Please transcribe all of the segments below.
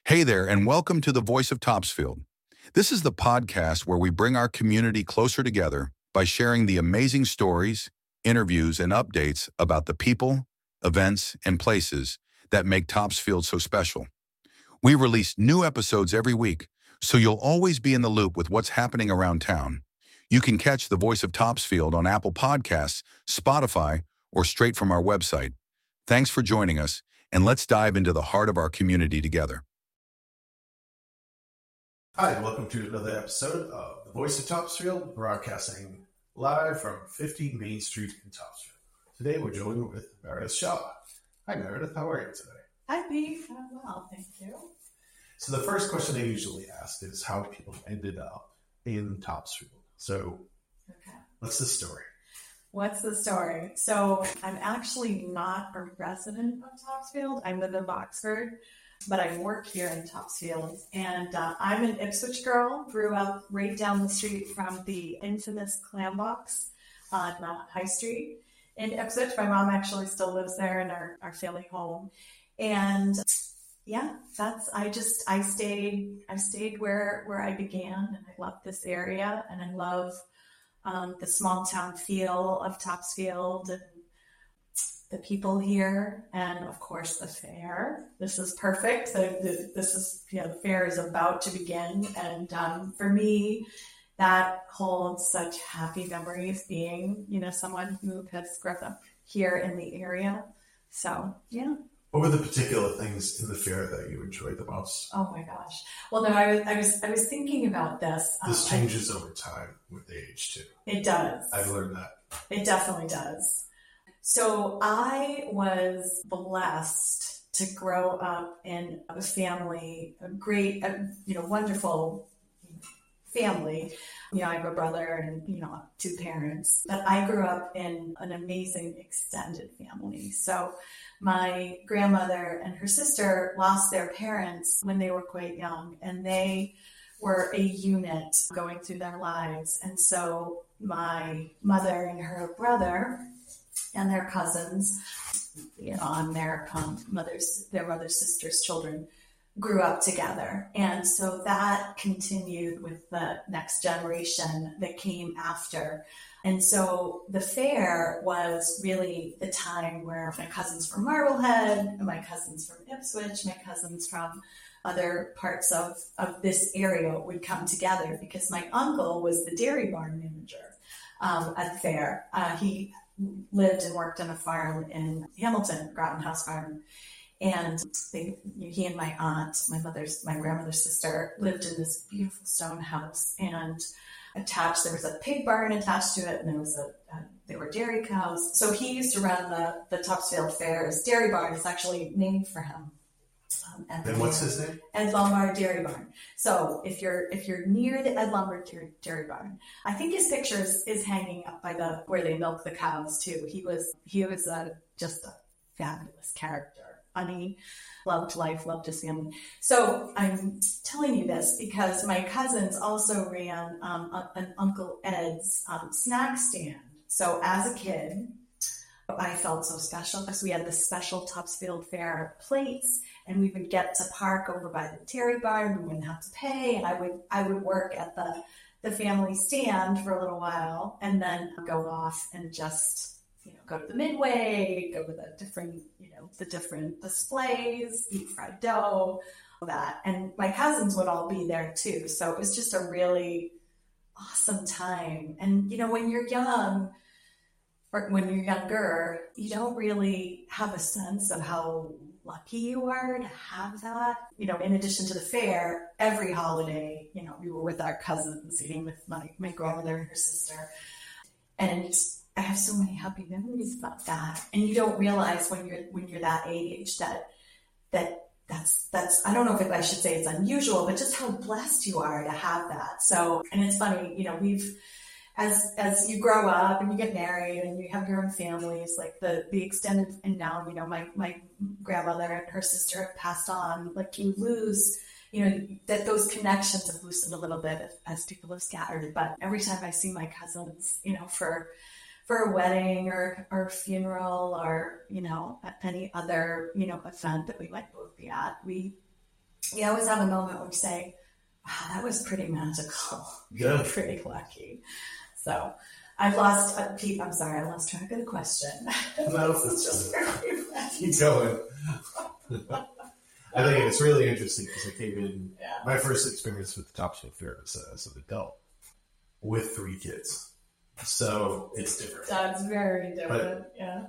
Hey there, and welcome to the Voice of Topsfield. This is the podcast where we bring our community closer together by sharing the amazing stories, interviews, and updates about the people, events, and places that make Topsfield so special. We release new episodes every week, so you'll always be in the loop with what's happening around town. You can catch the Voice of Topsfield on Apple Podcasts, Spotify, or straight from our website. Thanks for joining us, and let's dive into the heart of our community together. Hi, and welcome to another episode of The Voice of Topsfield, broadcasting live from 50 Main Street in Topsfield. Today we're joined with Meredith Shaw. Hi Meredith, how are you today? Hi Pete, I'm well, thank you. So the first question I usually ask is how people ended up in Topsfield. So what's the story? What's the story? So I'm actually not a resident of Topsfield. I live in Boxford, but I work here in Topsfield. And I'm an Ipswich girl, grew up right down the street from the infamous Clam Box on High Street in Ipswich. My mom actually still lives there in our family home. And yeah, I stayed where I began, and I love this area, and I love the small town feel of Topsfield and the people here, and of course the fair. This is perfect. The fair is about to begin, and for me, that holds such happy memories. Being someone who has grown up here in the area, so yeah. What were the particular things in the fair that you enjoyed the most? Oh my gosh! Well, no, I was thinking about this. This changes over time with age too. It does. I've learned that. It definitely does. So I was blessed to grow up in a family, a great, wonderful family. I have a brother and, two parents, but I grew up in an amazing extended family. So my grandmother and her sister lost their parents when they were quite young, and they were a unit going through their lives. And so my mother and her brother and their cousins, on their mother's sister's children, grew up together. And so that continued with the next generation that came after. And so the fair was really the time where my cousins from Marblehead, my cousins from Ipswich, my cousins from other parts of this area would come together, because my uncle was the dairy barn manager at the fair. He lived and worked on a farm in Hamilton, Groton House Farm. And he and my aunt, my grandmother's sister, lived in this beautiful stone house, and there was a pig barn attached to it, and there were dairy cows. So he used to run the Topsfield Fair's dairy barn. It's actually named for him. And what's his name? Ed Lombard Dairy Barn. So if you're near the Ed Lombard Dairy Barn, I think his picture is hanging up by where they milk the cows too. He was just a fabulous character. Funny, loved life, loved his family. So I'm telling you this because my cousins also ran an Uncle Ed's snack stand. So as a kid, I felt so special because we had the special Topsfield Fair plates, and we would get to park over by the dairy barn. We wouldn't have to pay, and I would work at the family stand for a little while, and then go off and just go to the Midway, go to the different displays, eat fried dough, all that. And my cousins would all be there too. So it was just a really awesome time. And when you're young, or when you're younger, you don't really have a sense of how lucky you are to have that. In addition to the fair, every holiday, we were with our cousins, eating with my grandmother and her sister. And I have so many happy memories about that. And you don't realize when you're that age that's I don't know if I should say it's unusual, but just how blessed you are to have that. So, and it's funny, we've, as you grow up and you get married and you have your own families, like the extended, and now, my grandmother and her sister have passed on, like you lose, that those connections have loosened a little bit as people have scattered. But every time I see my cousins, for a wedding or a funeral or, any other, event that we might both be at, we you always have a moment where you say, wow, that was pretty magical. Good. Pretty lucky. So I've lost, Pete, I'm sorry, I lost track of the question. No, it's just keep going. I think it's really interesting because I came in, my first experience with the Topsfield Fair was as an adult with 3 kids. So it's different. That's very different,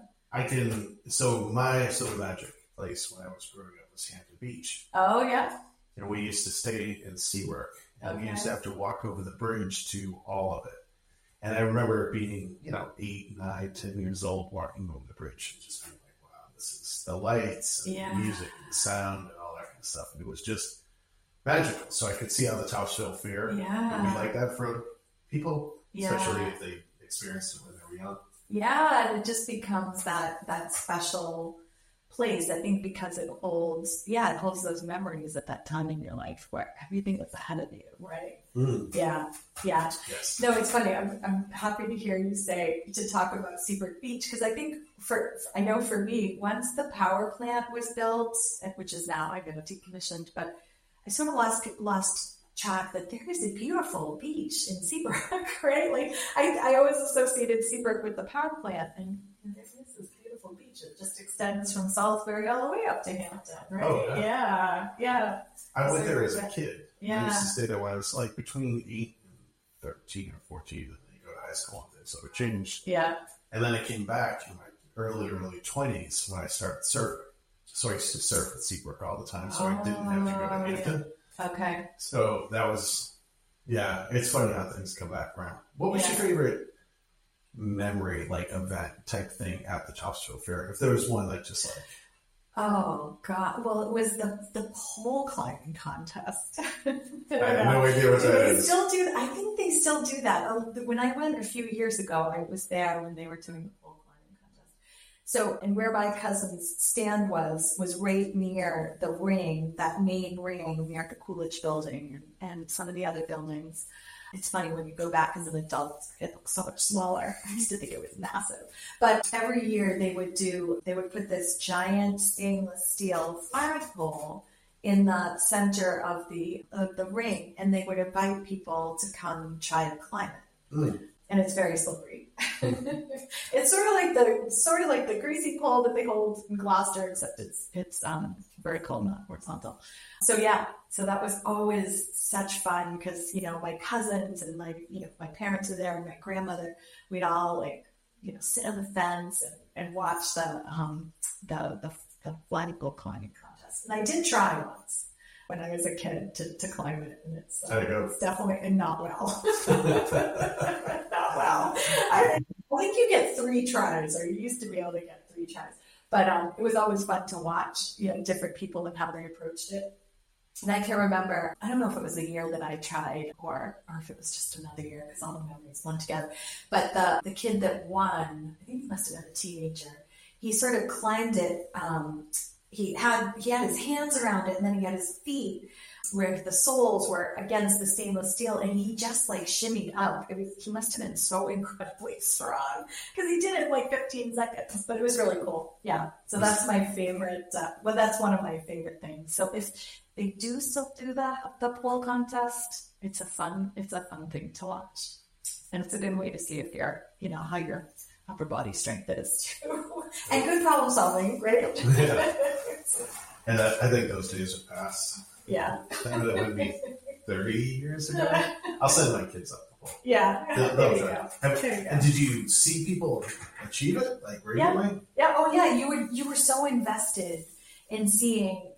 So my sort of magic place when I was growing up was Hampton Beach. Oh, yeah. And we used to stay in Seawork. And we used to have to walk over the bridge to all of it. And I remember being, 8, 9, 10 years old walking over the bridge and just being like, wow, this is the lights and the music and the sound and all that kind of stuff. And it was just magical. So I could see how the Topsfield Fair would be like that for people, especially if they experienced it when they were young. Yeah, and it just becomes that special place, I think, because it holds those memories at that time in your life where everything was ahead of you, right? Yeah. Yes. No, it's funny. I'm happy to hear you to talk about Seabrook Beach, because I think I know for me, once the power plant was built, which is now, I know, decommissioned, but I sort of lost track that there is a beautiful beach in Seabrook, right? Like I always associated Seabrook with the power plant, and there is this beautiful beach. It just extends from Salisbury all the way up to Hampton, right? Oh, yeah. I went there as a kid. Yeah. I used to stay there when I was like between 8 and 13 or 14, and then you go to high school and so it changed. Yeah. And then I came back in my early 20s when I started surfing. So I used to surf at Seabrook all the time, so I didn't have to go to Hampton. Okay. So that was, it's funny how things come back around. What was your favorite memory, like event type thing at the Topsfield Fair? If there was one, oh God! Well, it was the pole climbing contest. I have no idea what that is. Still do. I think they still do that. When I went a few years ago, I was there when they were doing the pole climbing contest. So, and where my cousin's stand was right near the ring, that main ring near the Coolidge building and some of the other buildings. It's funny when you go back as an adult, it looks so much smaller. I used to think it was massive. But every year they would put this giant stainless steel flagpole in the center of the ring, and they would invite people to come try to climb it. And it's very slippery. It's sort of like the greasy pole that they hold in Gloucester, except it's vertical, not horizontal. So that was always such fun because my cousins and my parents were there and my grandmother, we'd all sit on the fence and watch the flagpole climbing contest. And I did try once when I was a kid to climb it, and it's definitely not well. Not well. I think you get 3 tries, or you used to be able to get 3 tries. But it was always fun to watch, different people and how they approached it. And I can remember, I don't know if it was the year that I tried or if it was just another year, because all the memories blend together. But the kid that won, I think he must have been a teenager, he sort of climbed it. He had his hands around it, and then he had his feet where the soles were against the stainless steel, and he just shimmied up. He must have been so incredibly strong because he did it in 15 seconds, but it was really cool. Yeah. So that's my favorite. That's one of my favorite things. So if they do still do the pole contest, it's a fun thing to watch, and it's a good way to see if you're, how your upper body strength is too, and good problem solving, right? Yeah. And I think those days are past. Yeah. That would be 30 years ago. I'll send my kids up the pole. Yeah. They'll try. And did you see people achieve it regularly? Yeah. Oh yeah. You were so invested in seeing,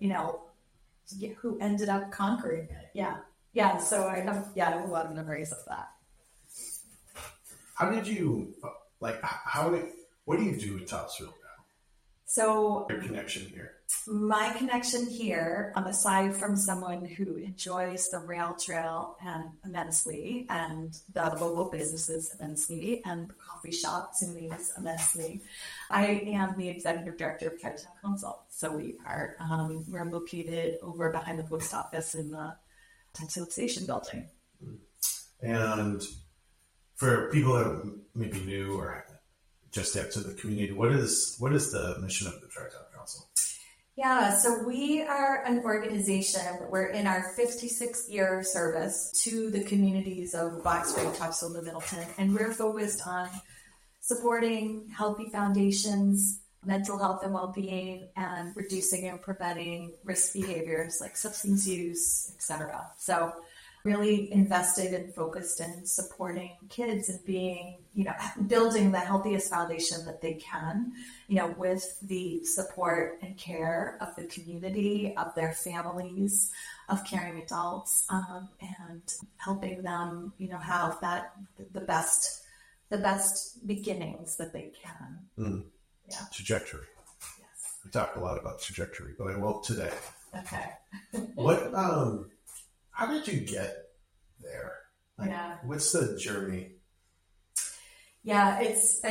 who ended up conquering it. Yeah. Yeah. So I have a lot of memories of that. How did you what do you do in Topsfield now? So your connection here. My connection here, aside from someone who enjoys the rail trail immensely, and the local businesses immensely, and the coffee shop Sumi's immensely, I am the executive director of Tri-Town Council. So we're located over behind the post office in the Topsfield Station building. And for people that may be new or just out to the community, what is the mission of the Tri-Town Council? Yeah, so we are an organization. We're in our 56th year of service to the communities of Box Spring, Topsfield, and Middleton, and we're focused on supporting healthy foundations, mental health and well-being, and reducing and preventing risk behaviors like substance use, etc. So really invested and focused in supporting kids and being, building the healthiest foundation that they can, with the support and care of the community, of their families, of caring adults, and helping them, have the best beginnings that they can. Mm. Yeah. Trajectory. Yes. We talk a lot about trajectory, but I won't today. Okay. What? How did you get there? Yeah. What's the journey? Yeah, it's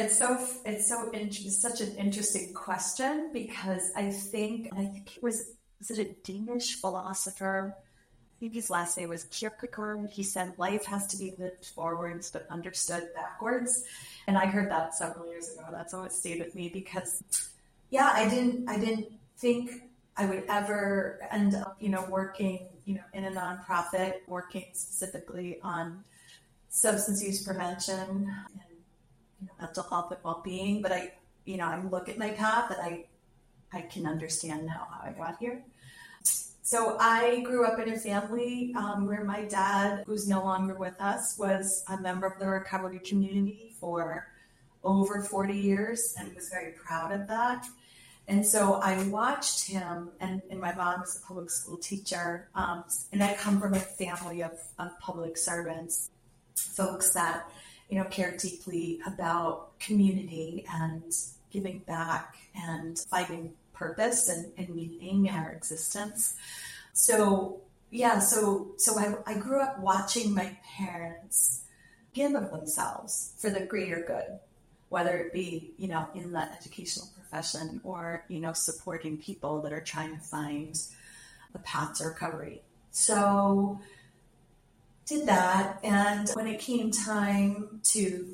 such an interesting question, because I think it was it a Danish philosopher? I think his last name was Kierkegaard. He said life has to be lived forwards but understood backwards. And I heard that several years ago. That's always stayed with me, because I didn't think I would ever end up, working, in a nonprofit, working specifically on substance use prevention and mental health and well-being. But I look at my path and I can understand now how I got here. So I grew up in a family where my dad, who's no longer with us, was a member of the recovery community for over 40 years and was very proud of that. And so I watched him, and my mom was a public school teacher, and I come from a family of public servants, folks that, care deeply about community and giving back and finding purpose and meaning in our existence. So I grew up watching my parents give of themselves for the greater good, whether it be, in the educational profession or, supporting people that are trying to find the path to recovery. So did that. And when it came time to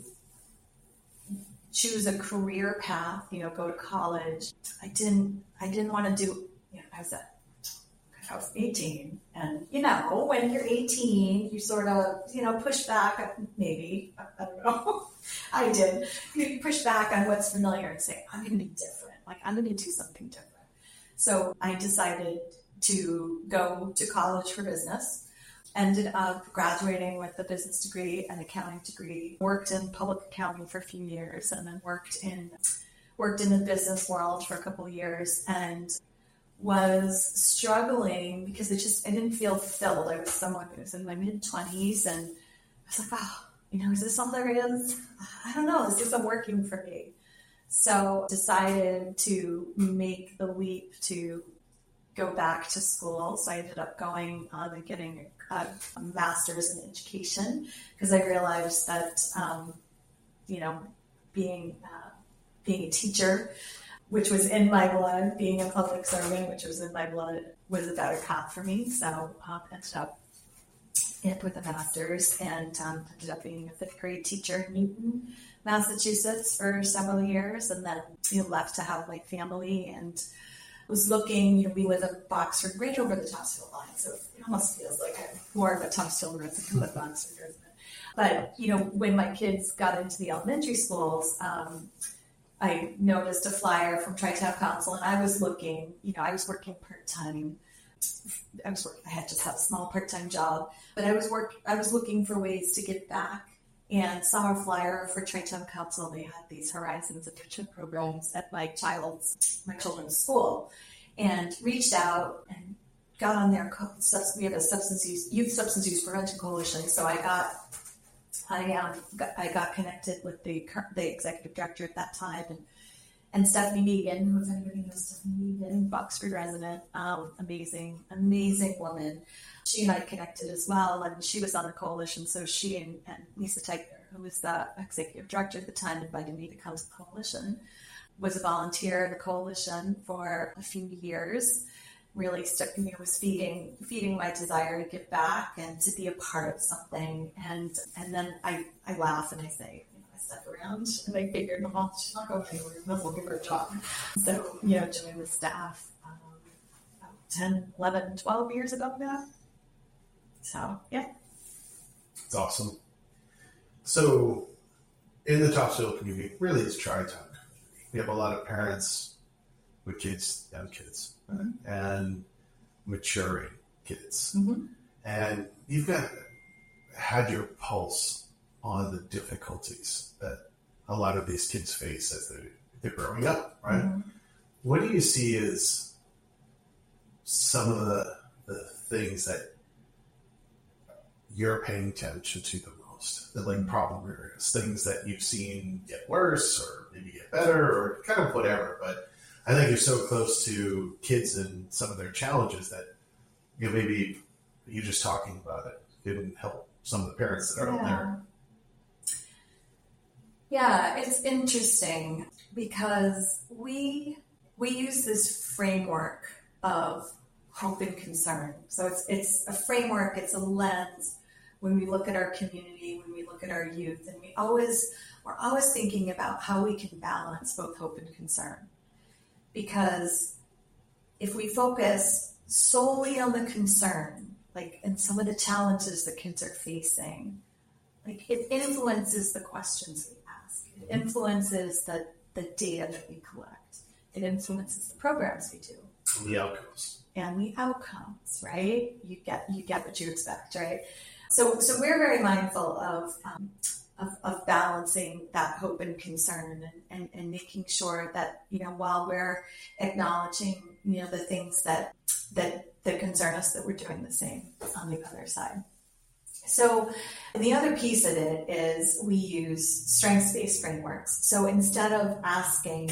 choose a career path, go to college, I didn't want to do, I was 18, and when you're 18, you sort of, push back, maybe, I don't know. I did. You push back on what's familiar and say, I'm going to be different. Like, I'm going to do something different. So I decided to go to college for business, ended up graduating with a business degree and accounting degree, worked in public accounting for a few years, and then worked in the business world for a couple of years, and was struggling because I didn't feel fulfilled. I was someone who was in my mid-20s, and I was like, is this all there is? I don't know. This isn't working for me. So decided to make the leap to go back to school. So I ended up going and getting a master's in education, because I realized that, being a teacher, which was in my blood, being a public servant, which was in my blood, was a better path for me. So ended up with a master's, and ended up being a fifth grade teacher in Newton, Massachusetts for several years, and then left to have my family, and was looking, we live in Boxford, right over the Topsfield line, so it almost feels like I'm more of a Topsfield resident than a Boxford resident. But, when my kids got into the elementary schools, I noticed a flyer from Tri-Town Council, and I was looking, I was working part-time. I had just had a small part-time job, but I was looking for ways to give back, and saw a flyer for Tri-Town Council. They had these Horizons Enrichment programs at my children's school, and reached out and got on their, we have a youth substance use prevention coalition. So I got connected with the executive director at that time, and Stephanie Megan, who, if anybody knows Stephanie Megan, Boxford resident, amazing woman. She and I connected as well, and she was on the coalition. So she and Lisa Teichner, who was the executive director at the time, invited me to come to the coalition. Was a volunteer in the coalition for a few years. Really stuck me. It was feeding my desire to give back and to be a part of something. And then I laugh and I say, I step around and I figured, well, she's not going anywhere. We'll give her a job. So, join the staff 10, 11, 12 years ago now. So, yeah. It's awesome. So, in the Topsfield community, really it's Tri-Town community. We have a lot of parents with kids, young kids, and maturing kids. And you've had your pulse on the difficulties that a lot of these kids face as they're growing up, right? What do you see as some of the things that you're paying attention to the most, the like problem areas, things that you've seen get worse or maybe get better or kind of whatever? But I think you're so close to kids and some of their challenges that maybe you just talking about it can help some of the parents that are out there. Yeah, it's interesting because we use this framework of hope and concern. So it's a framework, it's a lens when we look at our community, when we look at our youth, and we're always thinking about how we can balance both hope and concern. Because if we focus solely on the concern, like, and some of the challenges that kids are facing, like, it influences the questions we ask. It influences the data that we collect. It influences the programs we do. And the outcomes, right? You get what you expect, right? So we're very mindful of balancing that hope and concern and making sure that, while we're acknowledging, the things that concern us, that we're doing the same on the other side. So the other piece of it is we use strengths-based frameworks. So instead of asking,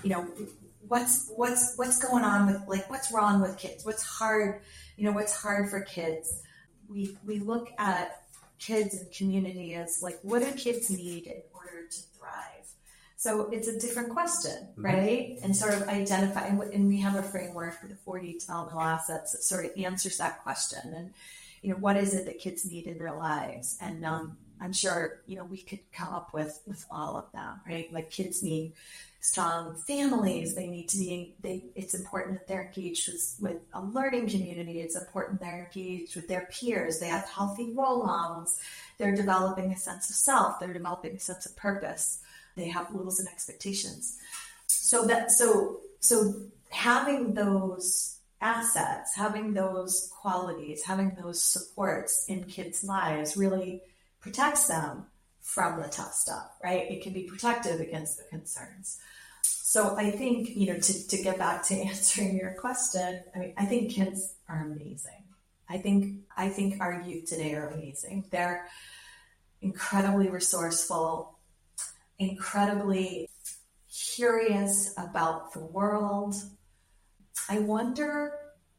what's going on with, like, what's wrong with kids? What's hard for kids? We look at kids and community as, like, what do kids need in order to thrive? So it's a different question, right? And sort of identify, and we have a framework for the 40 developmental assets that sort of answers that question. And, what is it that kids need in their lives? And I'm sure, we could come up with all of them, right? Like, kids need strong families. They need to be, it's important that they're engaged with a learning community. It's important they're engaged with their peers. They have healthy role models. They're developing a sense of self. They're developing a sense of purpose. They have rules and expectations. So having those assets, having those qualities, having those supports in kids' lives really protects them from the tough stuff, right? It can be protective against the concerns. So I think, to get back to answering your question, I think kids are amazing. I think our youth today are amazing. They're incredibly resourceful, incredibly curious about the world. I wonder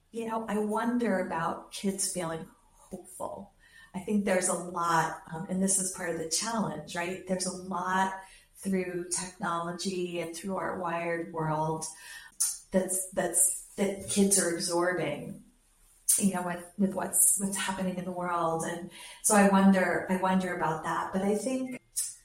about kids feeling hopeful. I think there's a lot, and this is part of the challenge, right? There's a lot through technology and through our wired world that kids are absorbing, with what's happening in the world. And so I wonder about that. But I think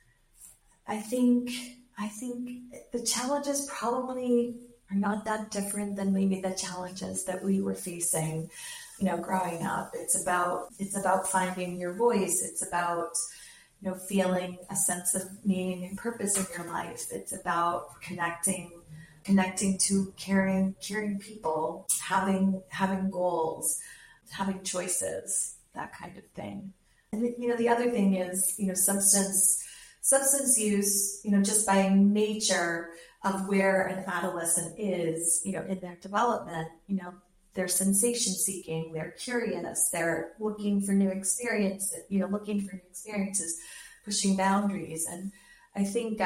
the challenges probably are not that different than maybe the challenges that we were facing, growing up. It's about finding your voice. It's about, feeling a sense of meaning and purpose in your life. It's about connecting to caring people, having goals, having choices, that kind of thing. And the other thing is, substance use, just by nature of where an adolescent is, in their development, they're sensation seeking, they're curious, they're looking for new experiences, pushing boundaries. And I think,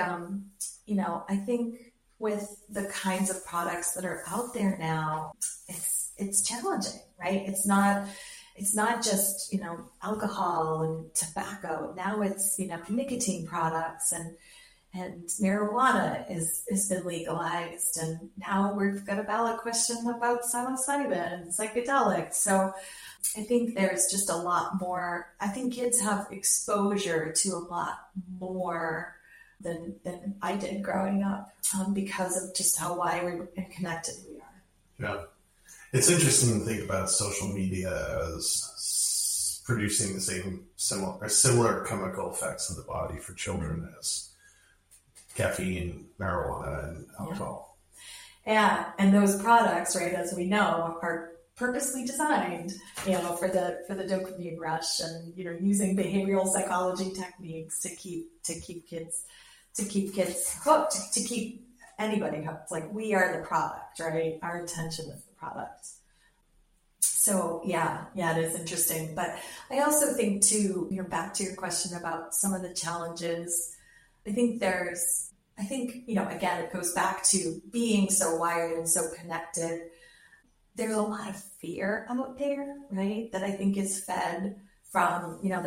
with the kinds of products that are out there now, it's challenging, right? It's not just, alcohol and tobacco. Now it's, nicotine products and marijuana is been legalized. And now we've got a ballot question about psilocybin and psychedelics. So I think there's just a lot more. I think kids have exposure to a lot more than I did growing up, because of just how wired and connected we are. Yeah. It's interesting to think about social media as producing the similar chemical effects in the body for children as caffeine, marijuana, and alcohol. Yeah, and those products, right, as we know, are purposely designed, for the dopamine rush, and using behavioral psychology techniques to keep kids hooked, to keep anybody hooked. Like, we are the product, right? Our attention is the product. So yeah, it is interesting. But I also think too, back to your question about some of the challenges, I think, again, it goes back to being so wired and so connected. There's a lot of fear out there, right? That I think is fed from, the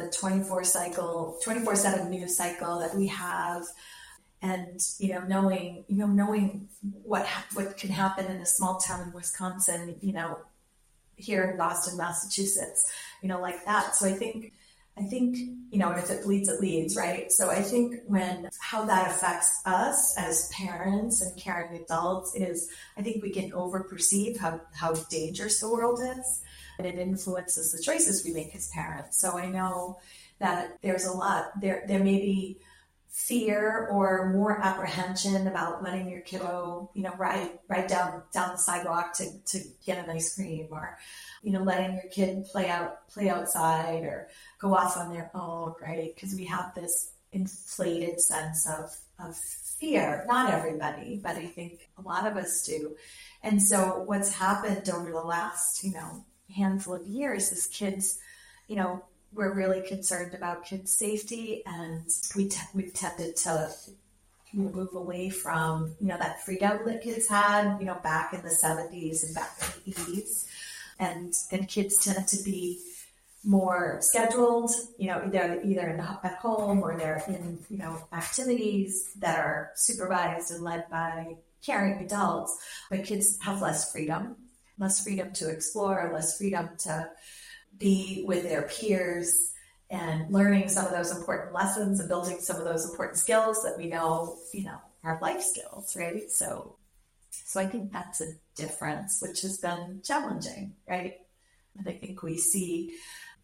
24/7 news cycle that we have. And, knowing what can happen in a small town in Wisconsin, here in Boston, Massachusetts, like that. So I think, and if it bleeds, it leads, right? So I think how that affects us as parents and caring adults is, I think we can overperceive how dangerous the world is, and it influences the choices we make as parents. So I know that there's a lot, there may be fear or more apprehension about letting your kiddo, ride down the sidewalk to get an ice cream, or, letting your kid play outside or go off on their own, right? Because we have this inflated sense of fear. Not everybody, but I think a lot of us do. And so what's happened over the last, handful of years is kids, we're really concerned about kids' safety, and we've tended to move away from, that freedom that kids had, back in the 70s and back in the 80s. And kids tend to be more scheduled, either at home, or they're in, activities that are supervised and led by caring adults. But kids have less freedom to explore, less freedom to be with their peers and learning some of those important lessons and building some of those important skills that we know, are life skills, right? So I think that's a difference, which has been challenging, right? And I think we see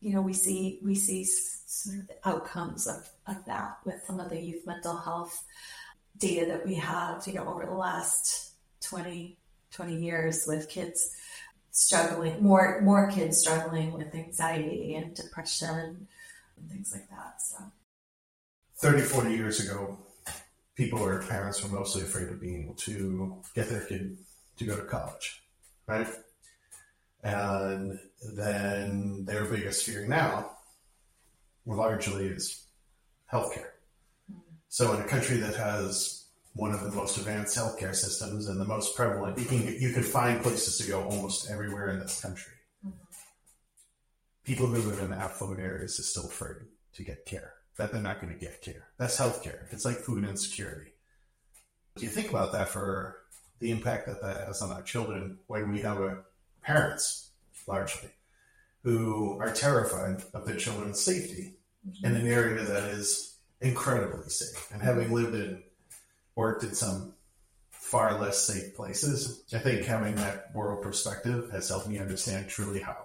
sort of the outcomes of that with some of the youth mental health data that we have, over the last 20 years, with kids struggling, more kids struggling with anxiety and depression and things like that. So 30, 40 years ago, parents were mostly afraid of being able to get their kid to go to college, right? And then their biggest fear now, largely, is healthcare. So in a country that has one of the most advanced healthcare systems and the most prevalent, you can find places to go almost everywhere in this country. Mm-hmm. People who live in affluent areas are still afraid to get care, that they're not going to get care. That's healthcare. It's like food insecurity. Do you think about that, for the impact that has on our children, when we have parents, largely, who are terrified of their children's safety in an area that is incredibly safe? And having worked in some far less safe places, I think having that world perspective has helped me understand truly how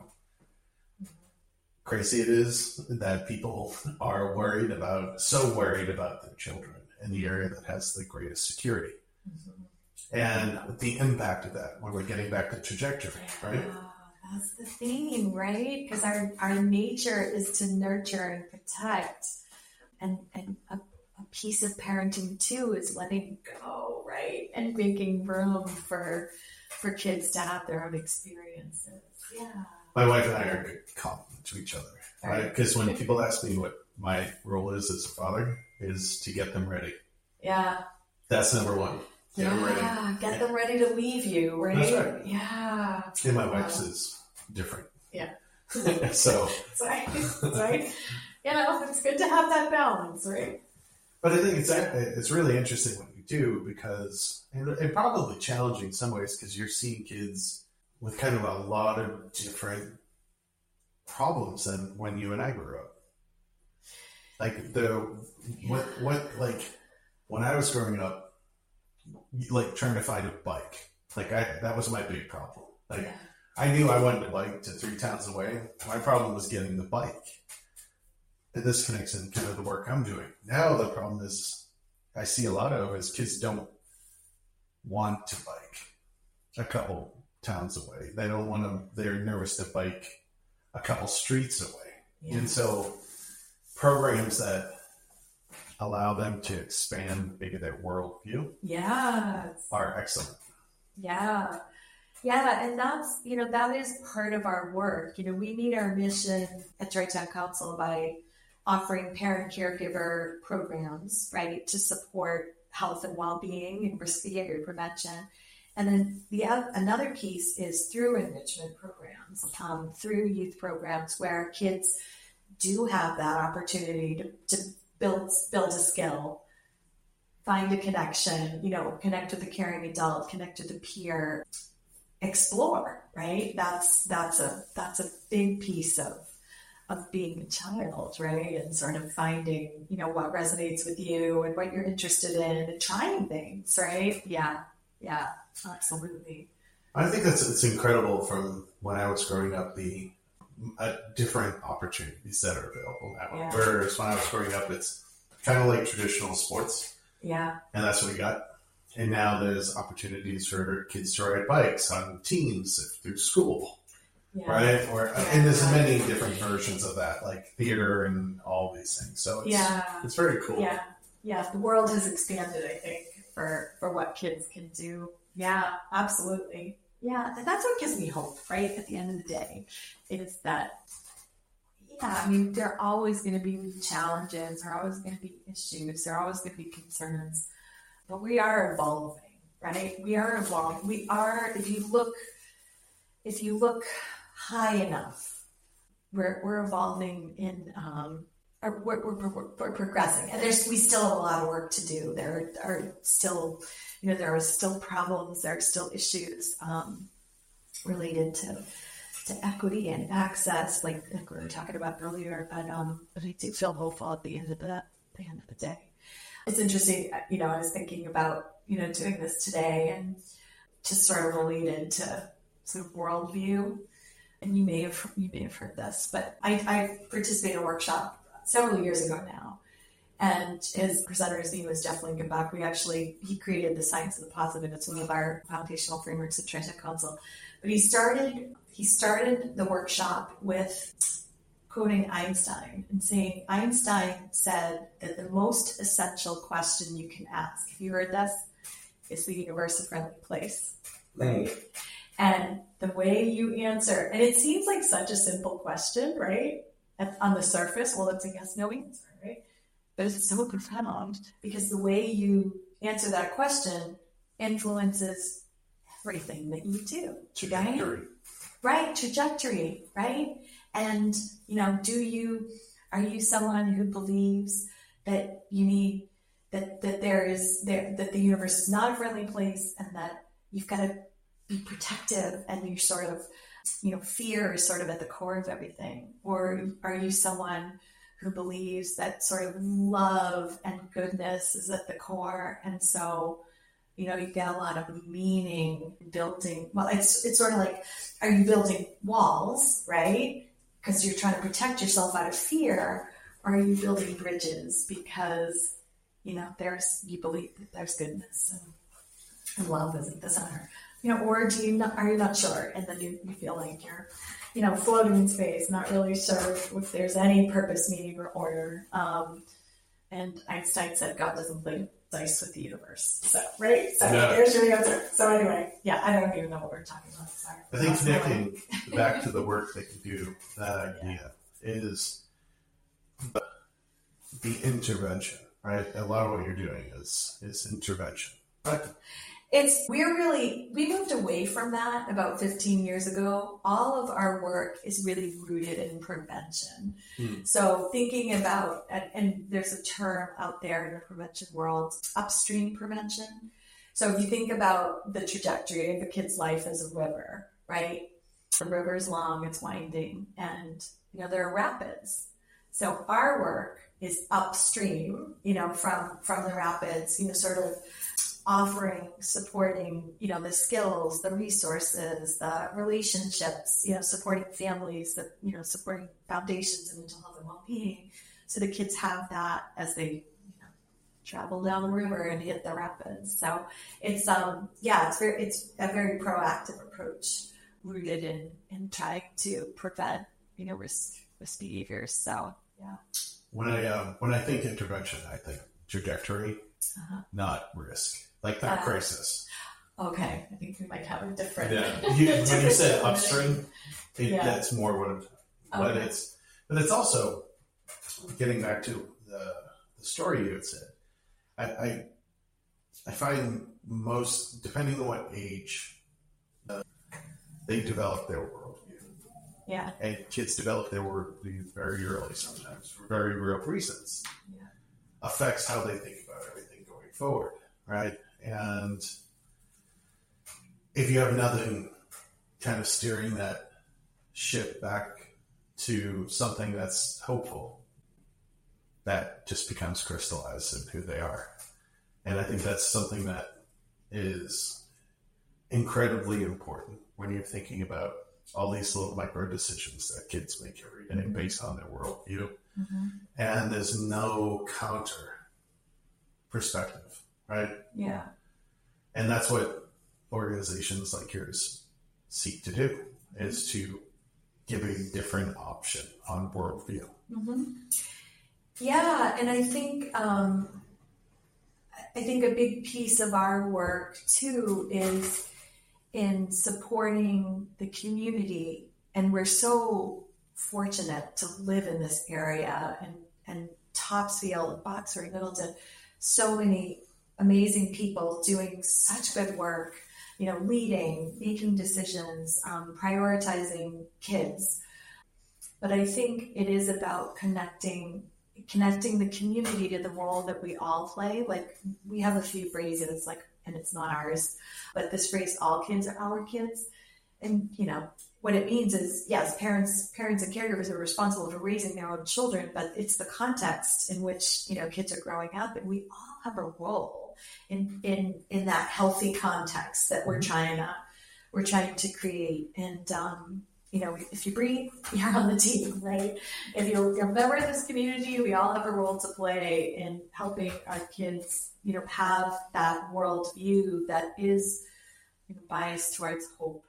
crazy it is that people are so worried about their children in the area that has the greatest security. Mm-hmm. And the impact of that when we're getting back to trajectory, right? That's the theme, right? Because our nature is to nurture and protect, and a piece of parenting too is letting go, right? And making room for kids to have their own experiences. Yeah. My wife and I are a good compliment to each other, right? Because when people ask me what my role is as a father, is to get them ready. Yeah. That's number one. Get them ready. Get them ready to leave you, right? That's right. Yeah. And my wife's is different. Yeah. So. That's right. It's good to have that balance, right? But I think it's really interesting what you do, because, and probably challenging in some ways, because you're seeing kids with kind of a lot of different problems than when you and I grew up. Like when I was growing up, like trying to find a bike, that was my big problem. I knew I wanted to bike to 3 towns away. My problem was getting the bike. And this connects in kind of the work I'm doing. Now the problem is I see a lot of is kids don't want to bike a couple towns away. They don't want to, they're nervous to bike a couple streets away. Yeah. And so programs that allow them to expand maybe their worldview are excellent. Yeah. Yeah, and that's, that is part of our work. We meet our mission at Georgetown Council by offering parent caregiver programs, right, to support health and well-being and risk behavior prevention. And then another piece is through enrichment programs, through youth programs where kids do have that opportunity to build a skill, find a connection, connect with a caring adult, connect with a peer, explore, right? That's a big piece of being a child, right? And sort of finding, what resonates with you and what you're interested in and trying things, right? Yeah, absolutely. I think it's incredible from when I was growing up, the different opportunities that are available now. Yeah. Whereas when I was growing up, it's kind of like traditional sports. Yeah. And that's what we got. And now there's opportunities for kids to ride bikes on teams through school. Yeah. Right? And there's many different versions of that, like theater and all these things. So it's very cool. Yeah. Yeah. The world has expanded, I think, for what kids can do. Yeah, absolutely. Yeah. And that's what gives me hope, right? At the end of the day, is that, there are always going to be challenges, there are always going to be issues, there are always going to be concerns, but we are evolving, right? We are evolving. We are, if you look high enough, we're evolving in, we're progressing, and we still have a lot of work to do. There are still problems, there are still issues related to equity and access, like we were talking about earlier. But I do feel hopeful at the end of the day. It's interesting, I was thinking about doing this today, and just sort of related to sort of worldview. And you may have heard this, but I participated in a workshop several years ago now, and his presenter's name was Jeff Linkenbach. He created the Science of the Positive. It's one of our foundational frameworks at Georgetown Council. But he started the workshop with quoting Einstein and saying, Einstein said that the most essential question you can ask, have you heard this? Is the universe a friendly place? Right. And the way you answer, and it seems like such a simple question, right? On the surface, well, it's a yes, no answer, right? But it's so profound because the way you answer that question influences everything that you do. Trajectory. Right? Trajectory, right? And, are you someone who believes that you need, that the universe is not a friendly place, and that you've got to be protective, and you sort of, fear is sort of at the core of everything? Or are you someone who believes that sort of love and goodness is at the core, and so you get a lot of meaning building? Well, it's sort of like, are you building walls, right, because you're trying to protect yourself out of fear, or are you building bridges because you believe that there's goodness and love is at the center? Or are you not sure? And then you feel like you're, floating in space, not really sure if there's any purpose, meaning, or order. And Einstein said God doesn't play dice with the universe. So, right? So There's your answer. So anyway, I don't even know what we're talking about. Sorry. I think connecting back to the work that you do, that idea is the intervention, right? A lot of what you're doing is intervention. Right? We moved away from that about 15 years ago. All of our work is really rooted in prevention. So thinking about, and there's a term out there in the prevention world, upstream prevention. So if you think about the trajectory of a kid's life as a river, right? The river is long, it's winding, and there are rapids. So our work is upstream, from the rapids, sort of offering, supporting, the skills, the resources, the relationships, supporting families, supporting foundations of mental health and well-being. So the kids have that as they travel down the river and hit the rapids. So it's it's a very proactive approach rooted in trying to prevent, risk behaviors. So yeah. When I think intervention, I think trajectory, not risk, like that crisis. Okay, I think we might have a different. Yeah, when you said upstream, that's more what I'm talking about. But it's also getting back to the story you had said. I find most, depending on what age, they develop their worldview. Yeah. And kids develop their worldview very early, sometimes for very real reasons. Yeah. Affects how they think about everything going forward, right? And if you have nothing kind of steering that ship back to something that's hopeful, that just becomes crystallized in who they are. And I think that's something that is incredibly important when you're thinking about all these little micro decisions that kids make every day based on their worldview. Mm-hmm. And there's no counter perspective, right? Yeah. And that's what organizations like yours seek to do, is to give a different option on worldview. Mm-hmm. Yeah, and I think a big piece of our work too is in supporting the community, and we're so fortunate to live in this area, and Topsfield, Boxer, Middleton, so many amazing people doing such good work, leading, making decisions, prioritizing kids. But I think it is about connecting the community to the role that we all play. Like, we have a few phrases, and it's not ours, but this phrase, all kids are our kids. And, what it means is, yes, parents and caregivers are responsible for raising their own children, but it's the context in which, kids are growing up, and we all have a role in that healthy context that we're trying to create. And, if you breathe, you're on the team, right? If you're a member of this community, we all have a role to play in helping our kids, have that worldview that is biased towards hope.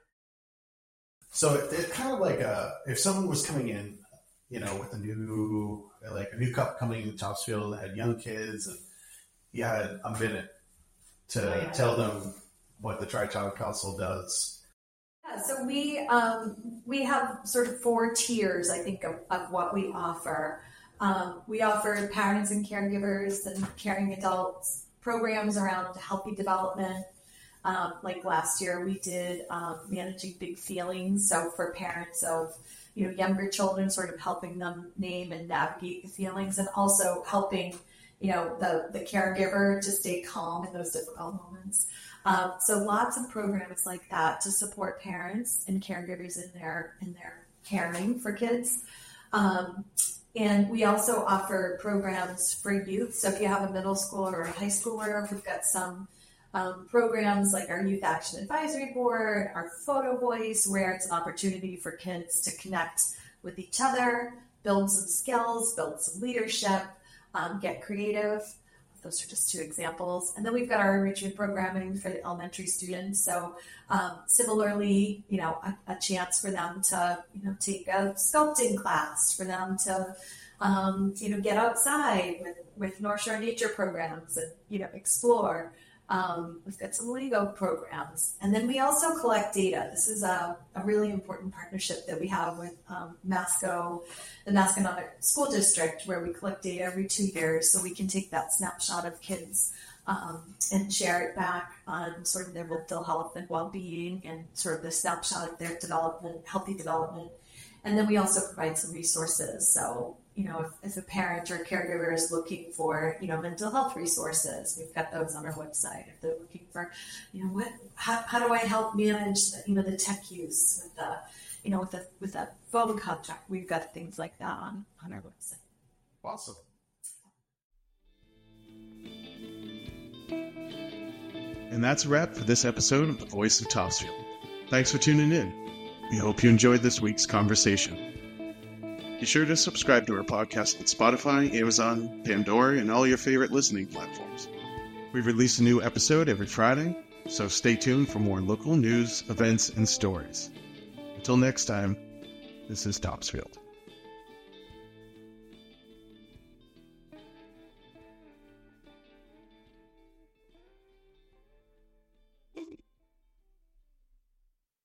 So it's kind of like if someone was coming in, with a new couple coming to Topsfield that had young kids, and you had a minute to tell them what the Tri-Child Council does. Yeah, so we have sort of 4 tiers, I think, of what we offer. We offer parents and caregivers and caring adults programs around healthy development. Like last year, we did managing big feelings. So for parents of younger children, sort of helping them name and navigate the feelings, and also helping the caregiver to stay calm in those difficult moments. So lots of programs like that to support parents and caregivers in their caring for kids. And we also offer programs for youth. So if you have a middle schooler or a high schooler, we've got some programs like our Youth Action Advisory Board, our Photo Voice, where it's an opportunity for kids to connect with each other, build some skills, build some leadership, get creative. Those are just 2 examples. And then we've got our enrichment programming for the elementary students. So similarly, a chance for them to, take a sculpting class, for them to, get outside with North Shore Nature programs and, explore. We've got some Lego programs. And then we also collect data. This is a really important partnership that we have with Masco, the Masconomet School District, where we collect data every 2 years, so we can take that snapshot of kids and share it back on sort of their mental health and well-being, and sort of the snapshot of their development, healthy development. And then we also provide some resources. So, if a parent or a caregiver is looking for, mental health resources, we've got those on our website. If they're looking for, how do I help manage, the tech use with the, with that phone contract, we've got things like that on our website. Awesome. And that's a wrap for this episode of The Voice of Topsfield. Thanks for tuning in. We hope you enjoyed this week's conversation. Be sure to subscribe to our podcast on Spotify, Amazon, Pandora, and all your favorite listening platforms. We release a new episode every Friday, so stay tuned for more local news, events, and stories. Until next time, this is Topsfield.